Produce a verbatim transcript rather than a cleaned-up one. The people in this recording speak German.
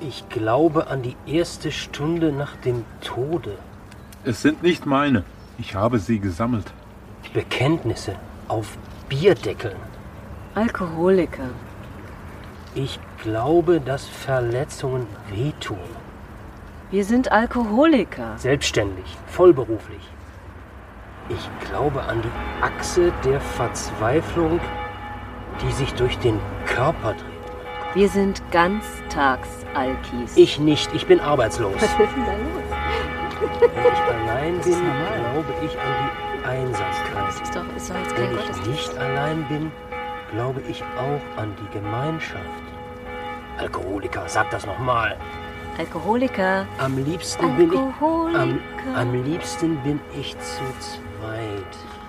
Ich glaube an die erste Stunde nach dem Tode. Es sind nicht meine. Ich habe sie gesammelt. Bekenntnisse auf Bierdeckeln. Alkoholiker. Ich glaube, dass Verletzungen wehtun. Wir sind Alkoholiker. Selbstständig, vollberuflich. Ich glaube an die Achse der Verzweiflung, die sich durch den Körper dreht. Wir sind Ganztags-Alkis. Ich nicht, ich bin arbeitslos. Was ist denn da los? Wenn ich allein bin, glaube ich an die Einsamkeit. Das ist doch, ist doch jetzt kein Wenn ich Gottesdienst. nicht allein bin, glaube ich auch an die Gemeinschaft. Alkoholiker, sag das nochmal. Alkoholiker. Am liebsten bin ich, am, Alkoholiker. am liebsten bin ich zu zweit.